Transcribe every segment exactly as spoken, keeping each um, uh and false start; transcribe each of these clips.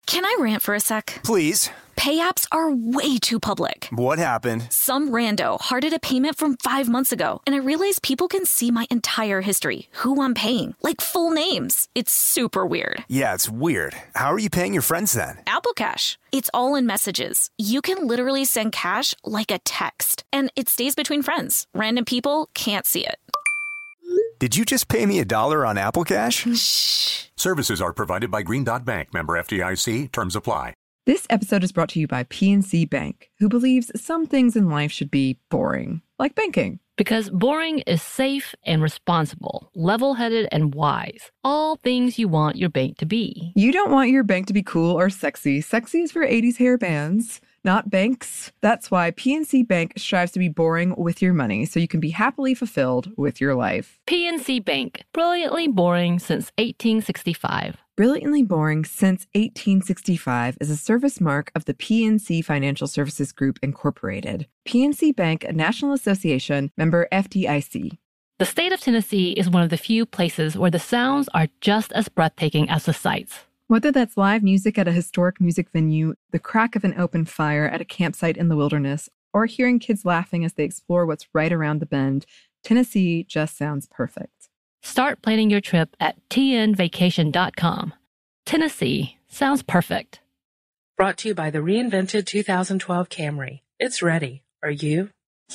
Can I rant for a sec? Please. Pay apps are way too public. What happened? Some rando hearted a payment from five months ago, and I realized people can see my entire history, who I'm paying, like full names. It's super weird. Yeah, it's weird. How are you paying your friends then? Apple Cash. It's all in messages. You can literally send cash like a text, and it stays between friends. Random people can't see it. Did you just pay me a dollar on Apple Cash? Shh. Services are provided by Green Dot Bank. Member F D I C. Terms apply. This episode is brought to you by P N C Bank, who believes some things in life should be boring, like banking. Because boring is safe and responsible, level-headed and wise. All things you want your bank to be. You don't want your bank to be cool or sexy. Sexy is for eighties hair bands, not banks. That's why P N C Bank strives to be boring with your money, so you can be happily fulfilled with your life. P N C Bank, brilliantly boring since eighteen sixty-five. Brilliantly Boring Since eighteen sixty-five is a service mark of the P N C Financial Services Group, Incorporated. P N C Bank, a National Association, member F D I C. The state of Tennessee is one of the few places where the sounds are just as breathtaking as the sights. Whether that's live music at a historic music venue, the crack of an open fire at a campsite in the wilderness, or hearing kids laughing as they explore what's right around the bend, Tennessee just sounds perfect. Start planning your trip at T N vacation dot com. Tennessee sounds perfect. Brought to you by the reinvented two thousand twelve Camry. It's ready. Are you?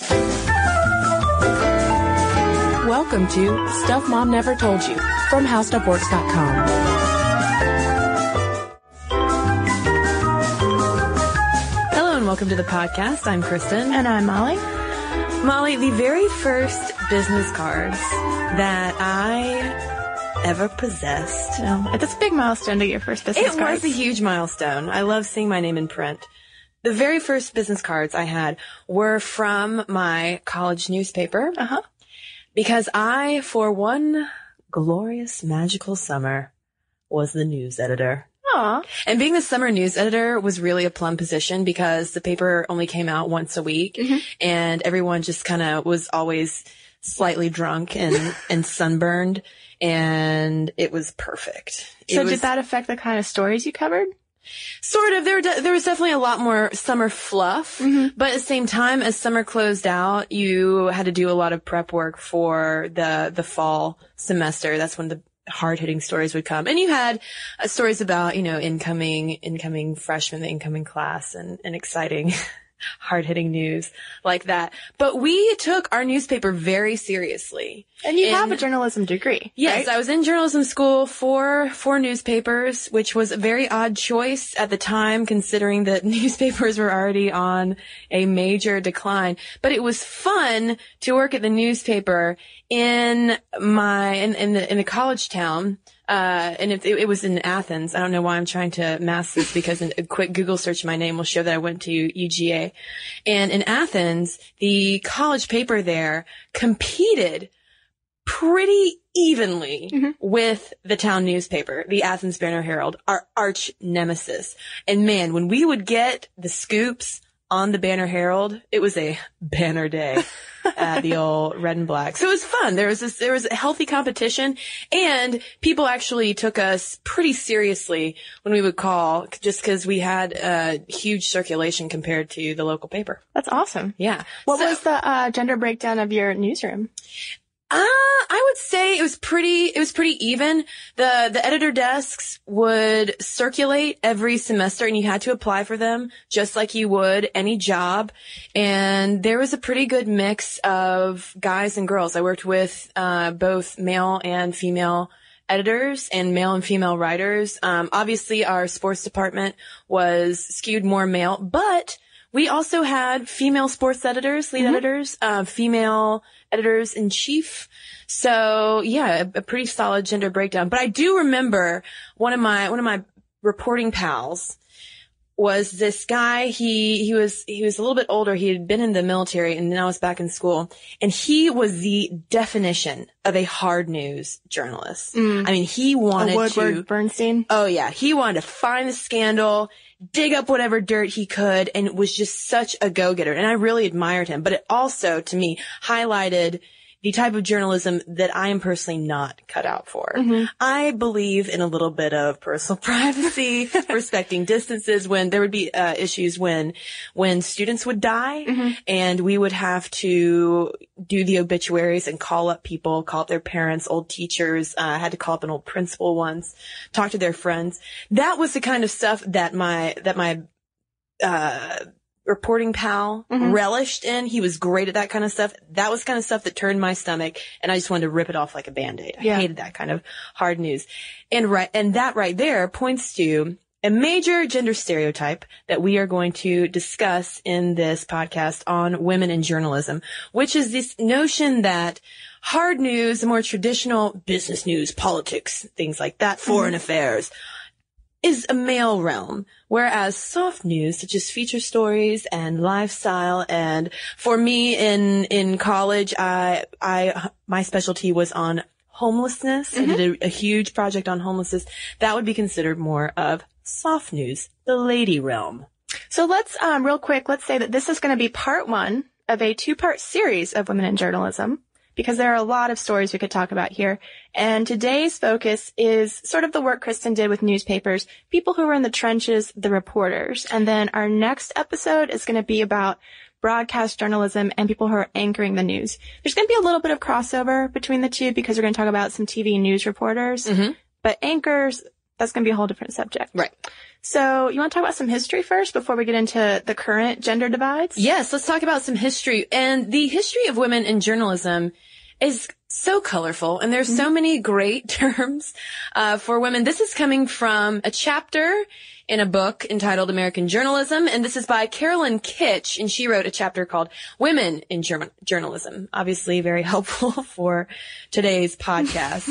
Welcome to Stuff Mom Never Told You from How Stuff Works dot com. Hello and welcome to the podcast. I'm Kristen. And I'm Molly. Molly, the very first business cards that I ever possessed. No, it's a big milestone to get your first business It cards. was a huge milestone. I love seeing my name in print. The very first business cards I had were from my college newspaper. Uh-huh. Because I, for one glorious, magical summer, was the news editor. Aw. And being the summer news editor was really a plum position because the paper only came out once a week, Mm-hmm. and everyone just kind of was always slightly drunk and, and sunburned, and it was perfect. It So was, did that affect the kind of stories you covered? Sort of. There, were de- there was definitely a lot more summer fluff, Mm-hmm. but at the same time, as summer closed out, you had to do a lot of prep work for the the fall semester. That's when the hard-hitting stories would come. And you had uh, stories about, you know, incoming, incoming freshmen, the incoming class, and, and exciting, hard-hitting news like that. But we took our newspaper very seriously. And you In- have a journalism degree, Yes, right? I was in journalism school for for newspapers, which was a very odd choice at the time, considering that newspapers were already on a major decline. But it was fun to work at the newspaper in my in in the in the college town. Uh, and it, it was in Athens. I don't know why I'm trying to mask this because a quick Google search of my name will show that I went to U G A. And in Athens, the college paper there competed pretty evenly Mm-hmm. with the town newspaper, the Athens Banner Herald, our arch nemesis. And man, when we would get the scoops on the Banner Herald, it was a banner day at the old red and black. So it was fun. There was this, there was a healthy competition, and people actually took us pretty seriously when we would call, just because we had a huge circulation compared to the local paper. That's awesome. Yeah. What So- was the uh, gender breakdown of your newsroom? Uh, I would say it was pretty, it was pretty even. The, the editor desks would circulate every semester, and you had to apply for them just like you would any job. And there was a pretty good mix of guys and girls. I worked with, uh, both male and female editors and male and female writers. Um, obviously our sports department was skewed more male, but we also had female sports editors, lead Mm-hmm. editors, uh, female editors in chief. So yeah, a, a pretty solid gender breakdown. But I do remember one of my, one of my reporting pals was this guy. He, he was, he was a little bit older. He had been in the military and now was back in school. And he was the definition of a hard news journalist. Mm. I mean, he wanted A Woodward to, Bernstein? oh yeah, he wanted to find the scandal, dig up whatever dirt he could, and was just such a go-getter. And I really admired him. But it also, to me, highlighted the type of journalism that I am personally not cut out for. Mm-hmm. I believe in a little bit of personal privacy, respecting distances when there would be uh, issues when, when students would die Mm-hmm. and we would have to do the obituaries and call up people, call up their parents, old teachers. Uh, I had to call up an old principal once, talk to their friends. That was the kind of stuff that my, that my, uh, reporting pal Mm-hmm. relished in. He was great at that kind of stuff. That was kind of stuff that turned my stomach and I just wanted to rip it off like a Band-Aid. I Yeah. hated that kind of hard news. And right, and that right there points to a major gender stereotype that we are going to discuss in this podcast on women in journalism, which is this notion that hard news, the more traditional business news, politics, things like that, foreign Mm-hmm. affairs, is a male realm, whereas soft news, such as feature stories and lifestyle, and for me in in college, I I my specialty was on homelessness. Mm-hmm. I did a, a huge project on homelessness. That would be considered more of soft news, the lady realm. So let's, um, real quick, let's say that this is going to be part one of a two-part series of women in journalism, because there are a lot of stories we could talk about here. And today's focus is sort of the work Kristen did with newspapers, people who were in the trenches, the reporters. And then our next episode is going to be about broadcast journalism and people who are anchoring the news. There's going to be a little bit of crossover between the two because we're going to talk about some T V news reporters. Mm-hmm. But anchors, that's going to be a whole different subject. Right. So you want to talk about some history first before we get into the current gender divides? Yes, let's talk about some history. And the history of women in journalism is so colorful, and there's so many great terms uh, for women. This is coming from a chapter in a book entitled American Journalism, and this is by Carolyn Kitch, and she wrote a chapter called Women in German Journalism. Obviously very helpful for today's podcast.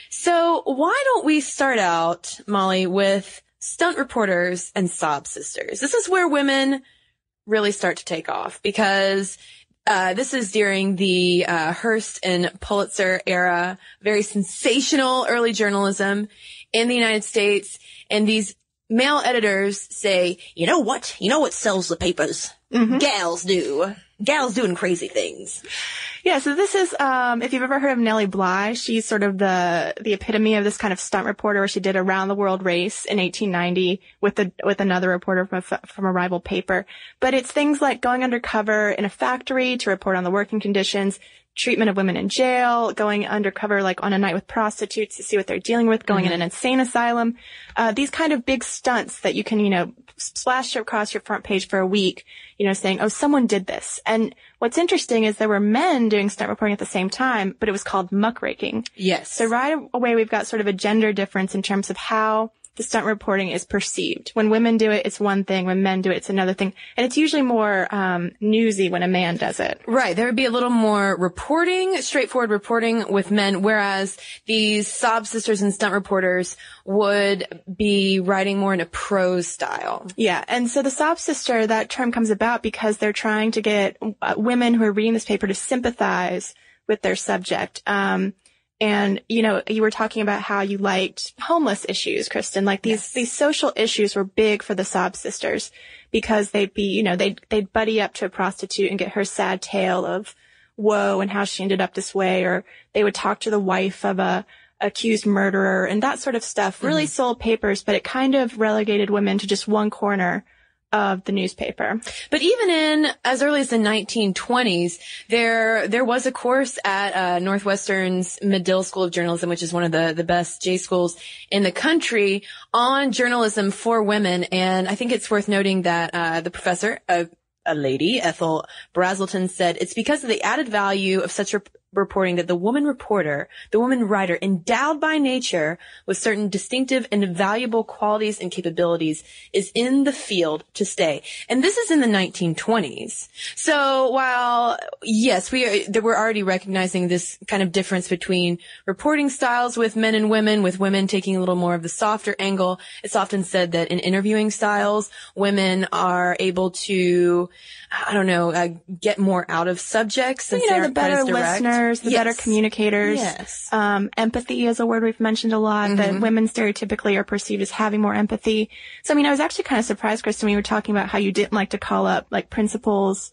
So why don't we start out, Molly, with stunt reporters and sob sisters? This is where women really start to take off, because Uh, this is during the uh, Hearst and Pulitzer era, very sensational early journalism in the United States. And these male editors say, you know what? You know what sells the papers? Mm-hmm. Gals do. Gals doing crazy things. Yeah, so this is, um, if you've ever heard of Nellie Bly, she's sort of the, the epitome of this kind of stunt reporter where she did a round the world race in eighteen ninety with the, with another reporter from a, from a rival paper. But it's things like going undercover in a factory to report on the working conditions, treatment of women in jail, going undercover like on a night with prostitutes to see what they're dealing with, going mm-hmm. in an insane asylum. Uh, these kind of big stunts that you can, you know, splash across your front page for a week, you know, saying, oh, someone did this. And what's interesting is there were men doing stunt reporting at the same time, but it was called muckraking. Yes. So right away, we've got sort of a gender difference in terms of how the stunt reporting is perceived. When women do it, it's one thing. When men do it, it's another thing. And it's usually more um newsy when a man does it. Right. There would be a little more reporting, straightforward reporting with men, whereas these sob sisters and stunt reporters would be writing more in a prose style. Yeah. And so the sob sister, that term comes about because they're trying to get uh, women who are reading this paper to sympathize with their subject. Um And, you know, you were talking about how you liked homeless issues, Kristen. Like these, yes. these social issues were big for the sob sisters because they'd be, you know, they'd, they'd buddy up to a prostitute and get her sad tale of woe and how she ended up this way. Or they would talk to the wife of a accused murderer, and that sort of stuff really mm-hmm. sold papers, but it kind of relegated women to just one corner of the newspaper. But even in as early as the nineteen twenties, there there was a course at uh, Northwestern's Medill School of Journalism, which is one of the the best J schools in the country, on journalism for women. And I think it's worth noting that uh the professor, a, a lady, Ethel Brazelton, said it's because of the added value of such rep- reporting that the woman reporter, the woman writer, endowed by nature with certain distinctive and valuable qualities and capabilities, is in the field to stay. And this is in the nineteen twenties. So while, yes, we are, that we're already recognizing this kind of difference between reporting styles with men and women, with women taking a little more of the softer angle, it's often said that in interviewing styles, women are able to, I don't know, uh, get more out of subjects since you know, they're the better listeners, the yes. better communicators. Yes. Um, empathy is a word we've mentioned a lot, mm-hmm. that women stereotypically are perceived as having more empathy. So, I mean, I was actually kind of surprised, Kristen, when you were talking about how you didn't like to call up, like, principals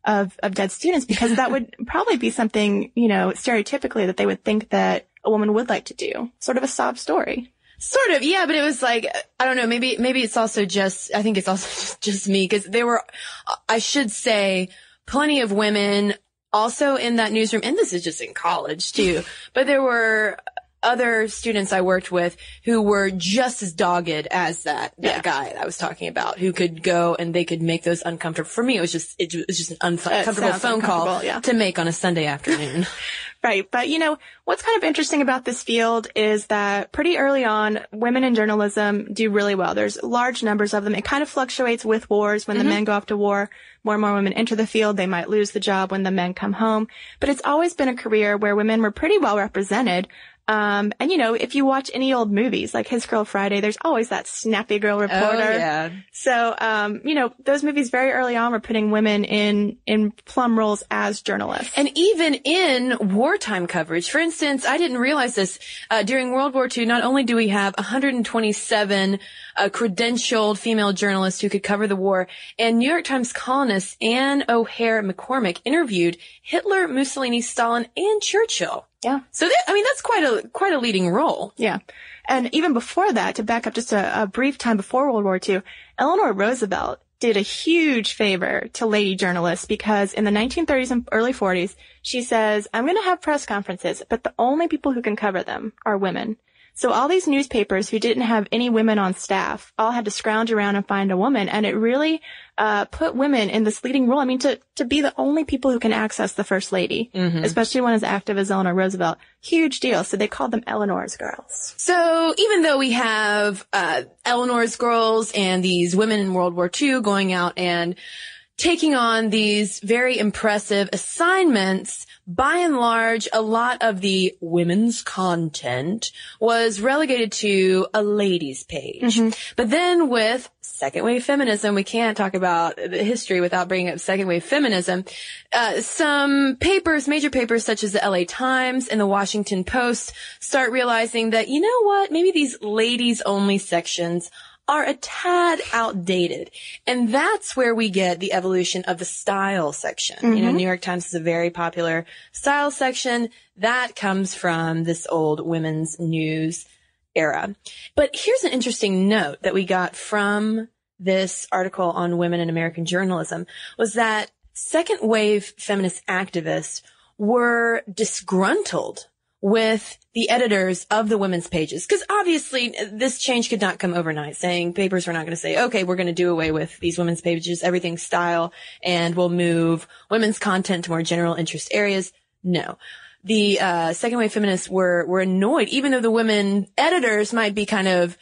of, of dead students, because that would probably be something, you know, stereotypically that they would think that a woman would like to do. Sort of a sob story. Sort of, yeah, but it was like, I don't know, maybe, maybe it's also just, I think it's also just, just me, because there were, I should say, plenty of women also in that newsroom, and this is just in college too, but there were other students I worked with who were just as dogged as that, that yeah. guy I was talking about, who could go and they could make those uncomfortable. For me, it was just, it was just an uncomfortable phone call yeah. to make on a Sunday afternoon. Right. But, you know, what's kind of interesting about this field is that pretty early on, women in journalism do really well. There's large numbers of them. It kind of fluctuates with wars. When mm-hmm. the men go off to war, more and more women enter the field. They might lose the job when the men come home. But it's always been a career where women were pretty well represented. Um, and you know, if you watch any old movies like His Girl Friday, there's always that snappy girl reporter. Oh, yeah. So, um, you know, those movies very early on were putting women in, in plum roles as journalists. And even in wartime coverage, for instance, I didn't realize this, uh, during World War Two, not only do we have one hundred twenty-seven, uh, credentialed female journalists who could cover the war, and New York Times columnist Anne O'Hare McCormick interviewed Hitler, Mussolini, Stalin, and Churchill. Yeah. So that, I mean, that's quite a, quite a leading role. Yeah. And even before that, to back up just a, a brief time before World War Two, Eleanor Roosevelt did a huge favor to lady journalists, because in the nineteen thirties and early forties, she says, I'm going to have press conferences, but the only people who can cover them are women. So all these newspapers who didn't have any women on staff all had to scrounge around and find a woman. And it really uh put women in this leading role. I mean, to to be the only people who can access the First Lady, mm-hmm. especially one as active as Eleanor Roosevelt. Huge deal. So they called them Eleanor's girls. So even though we have uh Eleanor's girls and these women in World War Two going out and taking on these very impressive assignments, by and large, a lot of the women's content was relegated to a ladies' page. Mm-hmm. But then with second wave feminism, we can't talk about the history without bringing up second wave feminism. Uh, some papers, major papers such as the L A Times and the Washington Post start realizing that, you know what, maybe these ladies only sections are a tad outdated. And that's where we get the evolution of the style section. Mm-hmm. You know, New York Times is a very popular style section. That comes from this old women's news era. But here's an interesting note that we got from this article on women in American journalism, was that second wave feminist activists were disgruntled with the editors of the women's pages. Because obviously this change could not come overnight, saying papers were not going to say, okay, we're going to do away with these women's pages, everything's style, and we'll move women's content to more general interest areas. No. The uh second wave feminists were were annoyed, even though the women editors might be kind of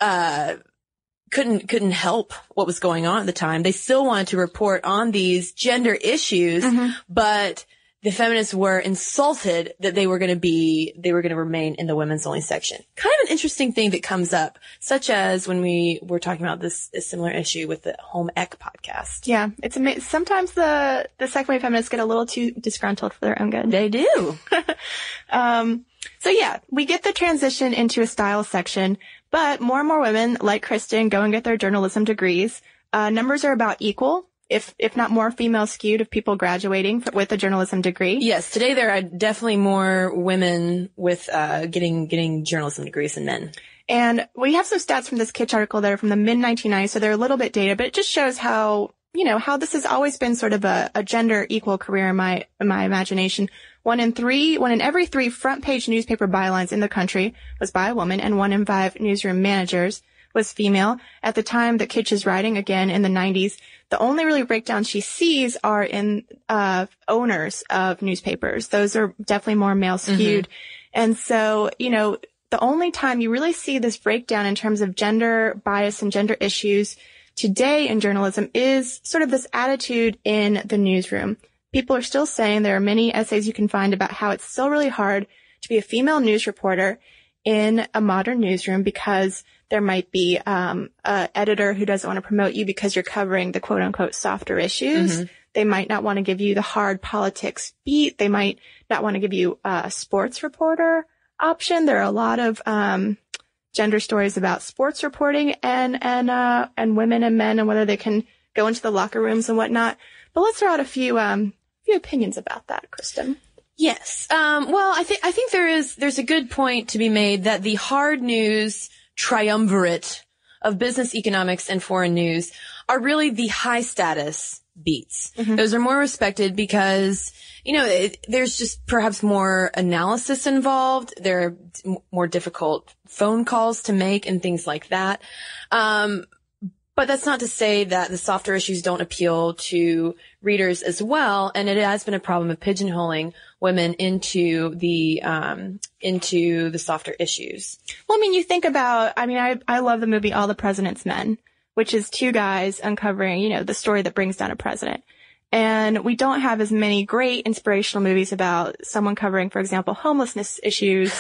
uh couldn't couldn't help what was going on at the time. They still wanted to report on these gender issues, mm-hmm. but the feminists were insulted that they were going to be, they were going to remain in the women's only section. Kind of an interesting thing that comes up, such as when we were talking about this, a similar issue with the Home Ec podcast. Yeah. It's amazing. Sometimes the, the second wave feminists get a little too disgruntled for their own good. They do. um, so yeah, we get the transition into a style section, but more and more women like Kristen go and get their journalism degrees. Uh, numbers are about equal. If, if not more female skewed of people graduating for, with a journalism degree. Yes. Today there are definitely more women with, uh, getting, getting journalism degrees than men. And we have some stats from this Kitsch article that are from the mid nineteen nineties, so they're a little bit dated, but it just shows how, you know, how this has always been sort of a, a gender equal career in my, in my imagination. One in three, one in every three front page newspaper bylines in the country was by a woman, and one in five newsroom managers was female. At the time that Kitsch is writing, again in the nineties, the only really breakdowns she sees are in uh owners of newspapers. Those are definitely more male skewed. Mm-hmm. And so, you know, the only time you really see this breakdown in terms of gender bias and gender issues today in journalism is sort of this attitude in the newsroom. People are still saying, there are many essays you can find about how it's still really hard to be a female news reporter in a modern newsroom, because there might be um an editor who doesn't want to promote you because you're covering the quote unquote softer issues. Mm-hmm. They might not want to give you the hard politics beat. They might not want to give you a sports reporter option. There are a lot of um gender stories about sports reporting and and uh and women and men and whether they can go into the locker rooms and whatnot. But let's throw out a few, um, few opinions about that, Kristen. Yes. Um, well, I think, I think there is, there's a good point to be made that the hard news triumvirate of business, economics, and foreign news are really the high status beats. Mm-hmm. Those are more respected because, you know, it, there's just perhaps more analysis involved. There are more difficult phone calls to make and things like that. Um, but that's not to say that the softer issues don't appeal to readers as well. And it has been a problem of pigeonholing women into the, um, into the softer issues. Well, I mean, you think about, I mean, I, I love the movie All the President's Men, which is two guys uncovering, you know, the story that brings down a president. And we don't have as many great inspirational movies about someone covering, for example, homelessness issues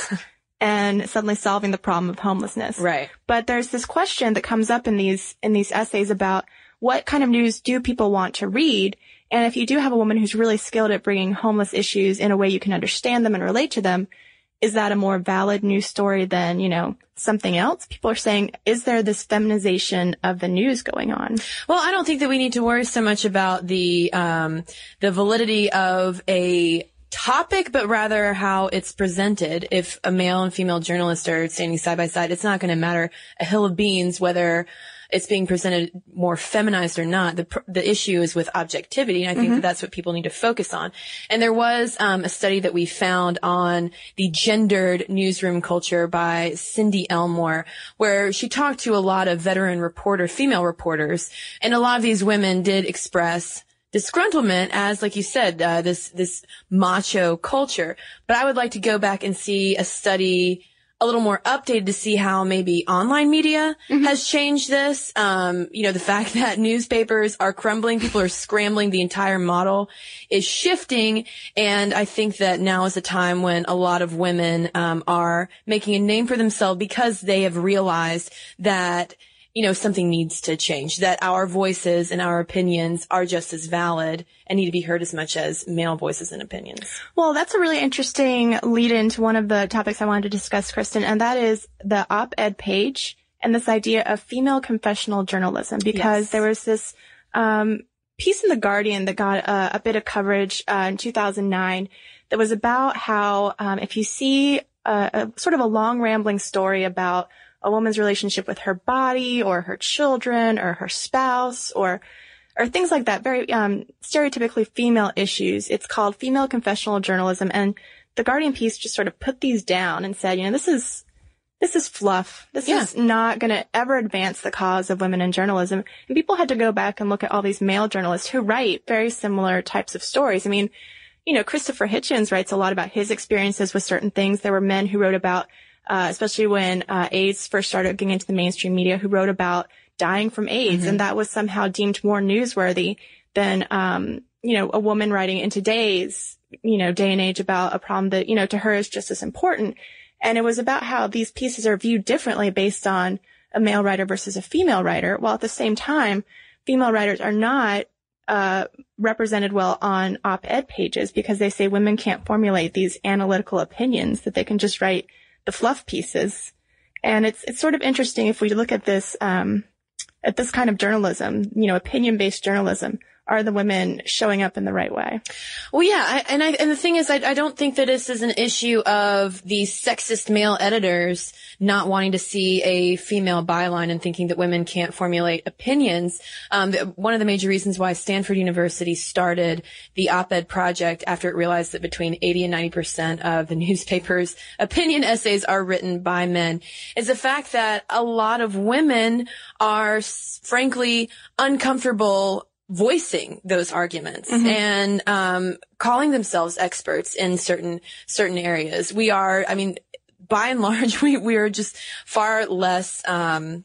and suddenly solving the problem of homelessness. Right. But there's this question that comes up in these, in these essays about what kind of news do people want to read? And if you do have a woman who's really skilled at bringing homeless issues in a way you can understand them and relate to them, is that a more valid news story than, you know, something else? People are saying, is there this feminization of the news going on? Well, I don't think that we need to worry so much about the, um, the validity of a topic, but rather how it's presented. If a male and female journalist are standing side by side, it's not going to matter a hill of beans whether it's being presented more feminized or not. The the issue is with objectivity, and I think mm-hmm. that that's what people need to focus on. And there was um, a study that we found on the gendered newsroom culture by Cindy Elmore, where she talked to a lot of veteran reporter, female reporters, and a lot of these women did express disgruntlement as, like you said, uh, this this macho culture. But I would like to go back and see a study a little more updated to see how maybe online media mm-hmm. has changed this. Um, you know, the fact that newspapers are crumbling, people are scrambling, the entire model is shifting. And I think that now is a time when a lot of women um, are making a name for themselves because they have realized that, you know, something needs to change, that our voices and our opinions are just as valid and need to be heard as much as male voices and opinions. Well, that's a really interesting lead into one of the topics I wanted to discuss, Kristen, and that is the op-ed page and this idea of female confessional journalism, because yes. there was this um piece in The Guardian that got uh, a bit of coverage uh, in two thousand nine that was about how um if you see a, a sort of a long rambling story about a woman's relationship with her body or her children or her spouse or or things like that, very um stereotypically female issues. It's called female confessional journalism, and the Guardian piece just sort of put these down and said, you know, this is this is fluff. This yeah. is not going to ever advance the cause of women in journalism. And people had to go back and look at all these male journalists who write very similar types of stories. I mean, you know, Christopher Hitchens writes a lot about his experiences with certain things. There were men who wrote about Uh, especially when uh, AIDS first started getting into the mainstream media, who wrote about dying from AIDS, mm-hmm. and that was somehow deemed more newsworthy than, um, you know, a woman writing in today's, you know, day and age about a problem that, you know, to her is just as important. And it was about how these pieces are viewed differently based on a male writer versus a female writer, while at the same time, female writers are not uh represented well on op-ed pages because they say women can't formulate these analytical opinions, that they can just write the fluff pieces. And it's, it's sort of interesting if we look at this, um, at this kind of journalism, you know, opinion-based journalism. Are the women showing up in the right way? Well, yeah, I, and I, and the thing is, I, I don't think that this is an issue of these sexist male editors not wanting to see a female byline and thinking that women can't formulate opinions. Um, one of the major reasons why Stanford University started the op-ed project after it realized that between eighty and ninety percent of the newspaper's opinion essays are written by men is the fact that a lot of women are, frankly, uncomfortable voicing those arguments mm-hmm. and um calling themselves experts in certain certain areas. We are, I mean, by and large, we we are just far less um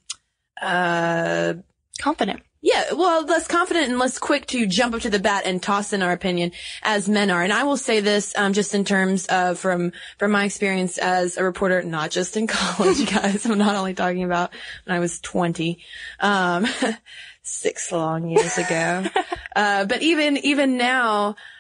uh confident. Yeah, well, less confident and less quick to jump up to the bat and toss in our opinion as men are. And I will say this, um, just in terms of from, from my experience as a reporter, not just in college, guys. I'm not only talking about when I was twenty, um, six long years ago. uh, but even, even now,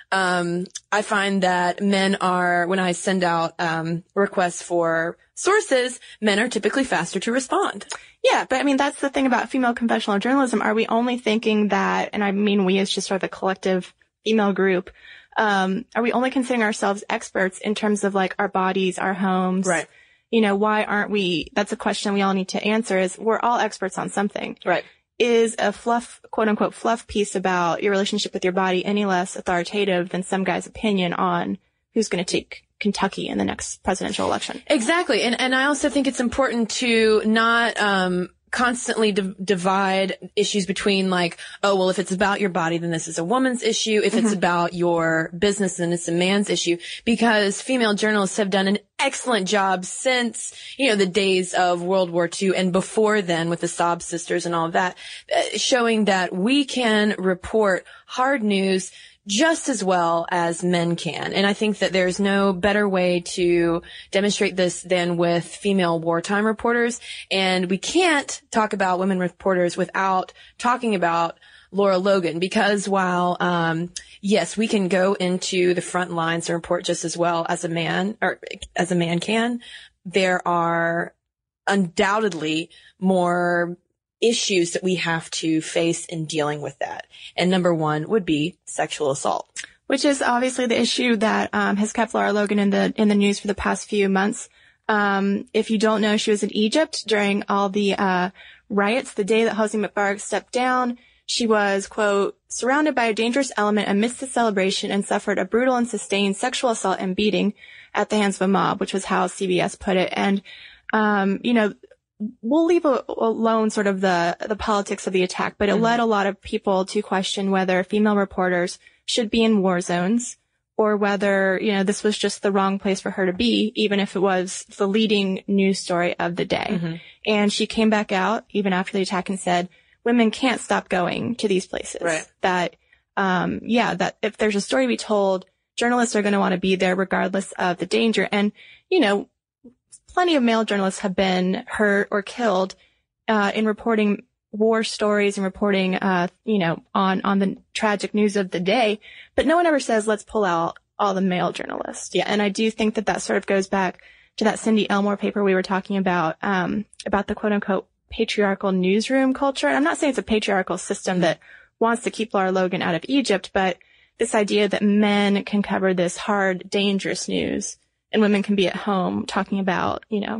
um, I find that men are, when I send out, um, requests for sources, men are typically faster to respond. Yeah, but I mean, that's the thing about female conventional journalism. Are we only thinking that, and I mean we as just sort of a collective female group, um, are we only considering ourselves experts in terms of like our bodies, our homes? Right. You know, why aren't we, that's a question we all need to answer, is we're all experts on something. Right. Is a fluff, quote unquote, fluff piece about your relationship with your body any less authoritative than some guy's opinion on who's going to take Kentucky in the next presidential election? Exactly. And, and I also think it's important to not, um, constantly d- divide issues between like, oh, well, if it's about your body, then this is a woman's issue. If it's mm-hmm. about your business, then it's a man's issue, because female journalists have done an excellent job since, you know, the days of World War Two and before then with the Sob sisters and all of that, uh, showing that we can report hard news just as well as men can. And I think that there's no better way to demonstrate this than with female wartime reporters. And we can't talk about women reporters without talking about Laura Logan, because while, um, yes, we can go into the front lines and report just as well as a man, or as a man can, there are undoubtedly more issues that we have to face in dealing with that. And number one would be sexual assault. Which is obviously the issue that um, has kept Laura Logan in the in the news for the past few months. Um, if you don't know, she was in Egypt during all the uh, riots. The day that Hosni Mubarak stepped down, she was, quote, surrounded by a dangerous element amidst the celebration and suffered a brutal and sustained sexual assault and beating at the hands of a mob, which was how C B S put it. And, um, you know, we'll leave a, alone sort of the, the politics of the attack, but it mm-hmm. led a lot of people to question whether female reporters should be in war zones, or whether, you know, this was just the wrong place for her to be, even if it was the leading news story of the day. Mm-hmm. And she came back out even after the attack and said, women can't stop going to these places. Right. That, um, yeah, that if there's a story to be told, journalists are going to want to be there regardless of the danger. And, you know, plenty of male journalists have been hurt or killed uh, in reporting war stories and reporting, uh, you know, on, on the tragic news of the day. But no one ever says, let's pull out all the male journalists. Yeah. And I do think that that sort of goes back to that Cindy Elmore paper we were talking about, um, about the quote unquote patriarchal newsroom culture. And I'm not saying it's a patriarchal system that wants to keep Laura Logan out of Egypt, but this idea that men can cover this hard, dangerous news and women can be at home talking about, you know,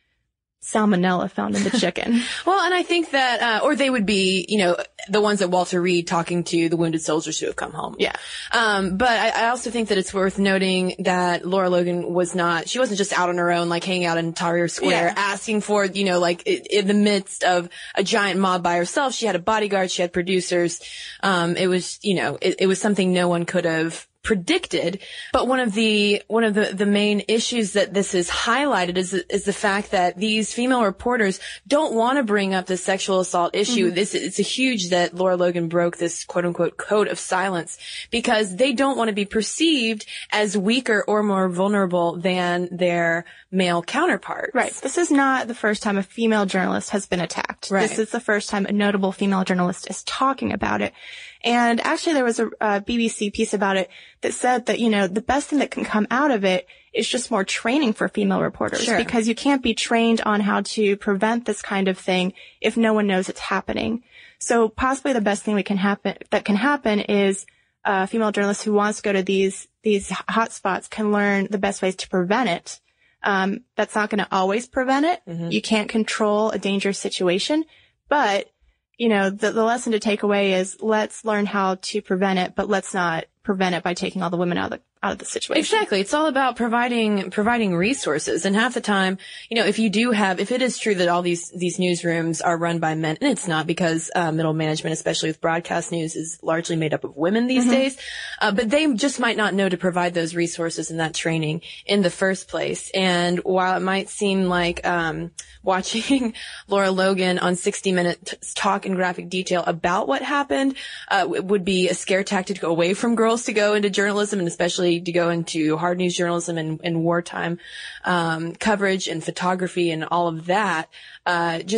salmonella found in the chicken. Well, and I think that, uh, or they would be, you know, the ones at Walter Reed talking to the wounded soldiers who have come home. Yeah. Um, but I, I also think that it's worth noting that Laura Logan was not, she wasn't just out on her own, like hanging out in Tahrir Square, yeah. asking for, you know, like in the midst of a giant mob by herself. She had a bodyguard, she had producers. Um, it was, you know, it, it was something no one could have predicted. But one of the, one of the, the main issues that this is highlighted is, is the fact that these female reporters don't want to bring up the sexual assault issue. Mm-hmm. This, it's a huge that Laura Logan broke this quote unquote code of silence because they don't want to be perceived as weaker or more vulnerable than their male counterparts. Right. This is not the first time a female journalist has been attacked. Right. This is the first time a notable female journalist is talking about it. And actually there was a, a B B C piece about it that said that, you know, the best thing that can come out of it is just more training for female reporters. Sure. Because you can't be trained on how to prevent this kind of thing if no one knows it's happening. So possibly the best thing we can happen, that can happen is a female journalist who wants to go to these, these hot spots can learn the best ways to prevent it. Um, that's not going to always prevent it. Mm-hmm. You can't control a dangerous situation, but you know, the, the lesson to take away is let's learn how to prevent it, but let's not prevent it by taking all the women out of the, out of the situation. Exactly. It's all about providing, providing resources. And half the time, you know, if you do have, if it is true that all these, these newsrooms are run by men, and it's not because, uh, middle management, especially with broadcast news, is largely made up of women these mm-hmm. days. Uh, but they just might not know to provide those resources and that training in the first place. And while it might seem like, um, watching Laura Logan on sixty minutes talk in graphic detail about what happened, uh, would be a scare tactic away from girls to go into journalism, and especially to go into hard news journalism and, and wartime, um, coverage and photography and all of that. Uh, just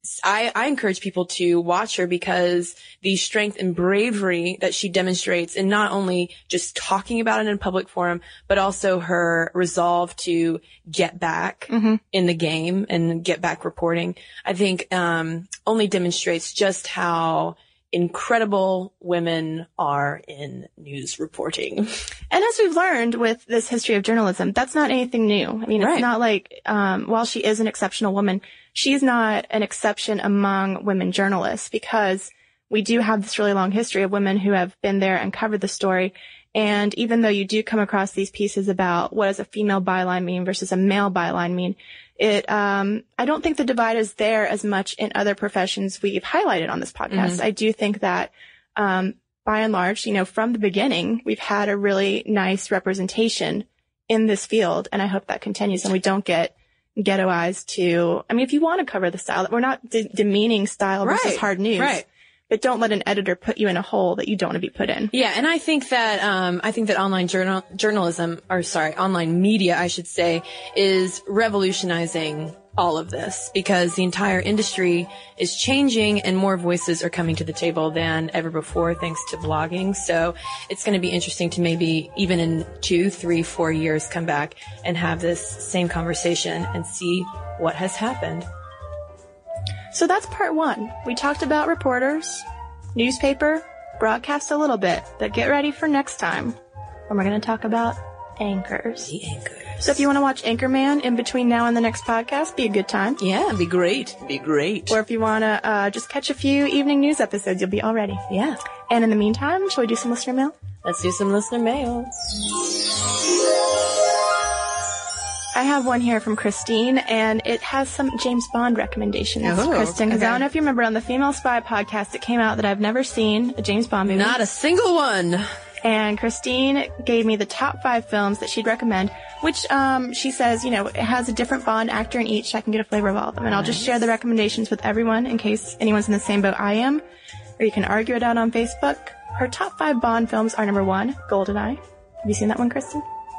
I, I encourage people to watch her because the strength and bravery that she demonstrates in not only just talking about it in a public forum, but also her resolve to get back mm-hmm. in the game and get back reporting, I think, um, only demonstrates just how incredible women are in news reporting. And as we've learned with this history of journalism, that's not anything new. I mean, it's right. not like, um, while she is an exceptional woman, she's not an exception among women journalists, because we do have this really long history of women who have been there and covered the story. And even though you do come across these pieces about what does a female byline mean versus a male byline mean, it, um, I don't think the divide is there as much in other professions we've highlighted on this podcast. Mm-hmm. I do think that, um, by and large, you know, from the beginning, we've had a really nice representation in this field. And I hope that continues and we don't get ghettoized to, I mean, if you want to cover the style, we're not de- demeaning style versus right. hard news. Right. But don't let an editor put you in a hole that you don't want to be put in. Yeah, and I think that um I think that online journal journalism, or sorry, online media, I should say, is revolutionizing all of this, because the entire industry is changing and more voices are coming to the table than ever before thanks to blogging. So it's going to be interesting to maybe even in two, three, four years come back and have this same conversation and see what has happened. So that's part one. We talked about reporters, newspaper, broadcast a little bit, but get ready for next time when we're going to talk about anchors. The anchors. So if you want to watch Anchorman in between now and the next podcast, be a good time. Yeah, be great. Be great. Or if you want to uh, just catch a few evening news episodes, you'll be all ready. Yeah. And in the meantime, shall we do some listener mail? Let's do some listener mail. I have one here from Christine, and it has some James Bond recommendations, oh, Kristen, because okay. I don't know if you remember on the Female Spy podcast, it came out that I've never seen a James Bond movie. Not a single one. And Christine gave me the top five films that she'd recommend, which um, she says, you know, it has a different Bond actor in each, so I can get a flavor of all of them. And nice. I'll just share the recommendations with everyone in case anyone's in the same boat I am, or you can argue it out on Facebook. Her top five Bond films are number one, GoldenEye. Have you seen that one, Kristen?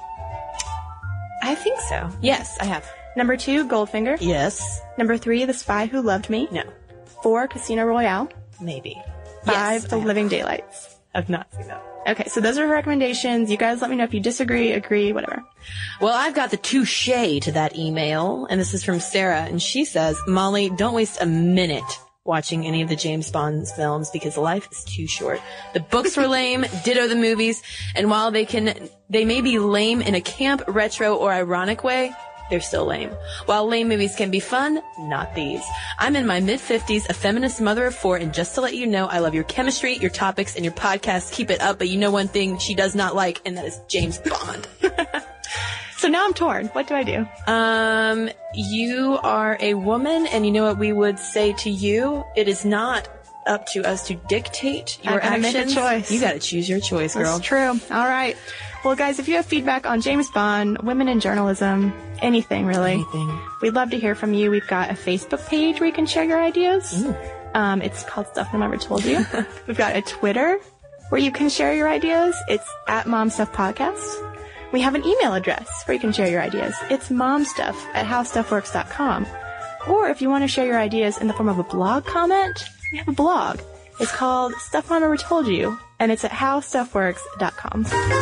I think so. Yes, I have. Number two, Goldfinger. Yes. Number three, The Spy Who Loved Me. No. Four, Casino Royale. Maybe. Five, yes, The Living Daylights. I've not seen that. Okay, so those are her recommendations. You guys let me know if you disagree, agree, whatever. Well, I've got the touche to that email, and this is from Sarah, and she says, Molly, don't waste a minute watching any of the James Bond films because life is too short. The books were lame, ditto the movies, and while they can, they may be lame in a camp, retro, or ironic way, they're still lame. While lame movies can be fun, not these. I'm in my mid-fifties, a feminist mother of four, and just to let you know, I love your chemistry, your topics, and your podcast. Keep it up, but you know one thing she does not like, and that is James Bond. So now I'm torn. What do I do? Um, you are a woman, and you know what we would say to you? It is not up to us to dictate your I gotta actions. make a choice. You gotta choose your choice, girl. That's true. All right. Well, guys, if you have feedback on James Bond, women in journalism, anything really, Anything. we'd love to hear from you. We've got a Facebook page where you can share your ideas. Ooh. Um, it's called Stuff No Mom Ever Told You. We've got a Twitter where you can share your ideas. It's at Mom Stuff Podcast. We have an email address where you can share your ideas. It's momstuff at howstuffworks dot com. Or if you want to share your ideas in the form of a blog comment, we have a blog. It's called Stuff Mom Ever Told You, and it's at howstuffworks dot com.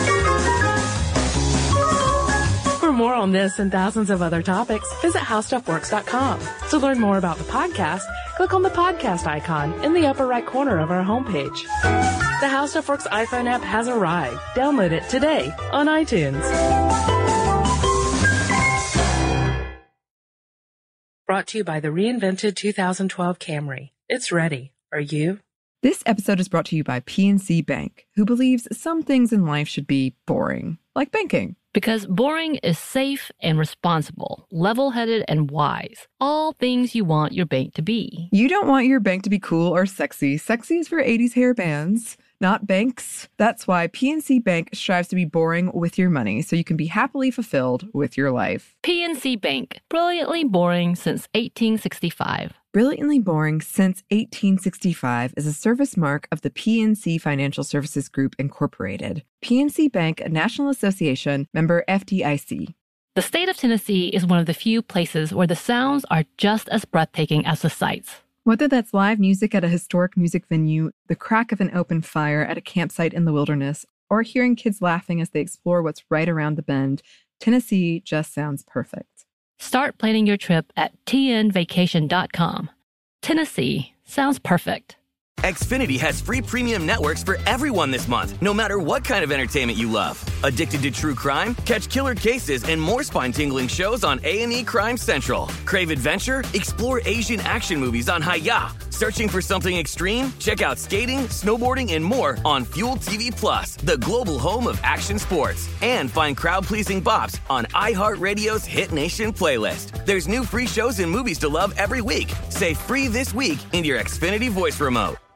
For more on this and thousands of other topics, visit how stuff works dot com. To learn more about the podcast, click on the podcast icon in the upper right corner of our homepage. The How Stuff Works iPhone app has arrived. Download it today on iTunes. Brought to you by the reinvented two thousand twelve Camry. It's ready. Are you? This episode is brought to you by P N C Bank, who believes some things in life should be boring, like banking. Because boring is safe and responsible, level-headed and wise. All things you want your bank to be. You don't want your bank to be cool or sexy. Sexy is for eighties hair bands, not banks. That's why P N C Bank strives to be boring with your money so you can be happily fulfilled with your life. P N C Bank, brilliantly boring since eighteen sixty-five. Brilliantly Boring Since eighteen sixty-five is a service mark of the P N C Financial Services Group, Incorporated. P N C Bank, a National Association, member F D I C. The state of Tennessee is one of the few places where the sounds are just as breathtaking as the sights. Whether that's live music at a historic music venue, the crack of an open fire at a campsite in the wilderness, or hearing kids laughing as they explore what's right around the bend, Tennessee just sounds perfect. Start planning your trip at T N vacation dot com. Tennessee sounds perfect. Xfinity has free premium networks for everyone this month, no matter what kind of entertainment you love. Addicted to true crime? Catch killer cases and more spine-tingling shows on A and E Crime Central. Crave adventure? Explore Asian action movies on Hi-Ya. Searching for something extreme? Check out skating, snowboarding, and more on Fuel T V Plus, the global home of action sports. And find crowd-pleasing bops on iHeartRadio's Hit Nation playlist. There's new free shows and movies to love every week. Say free this week in your Xfinity voice remote.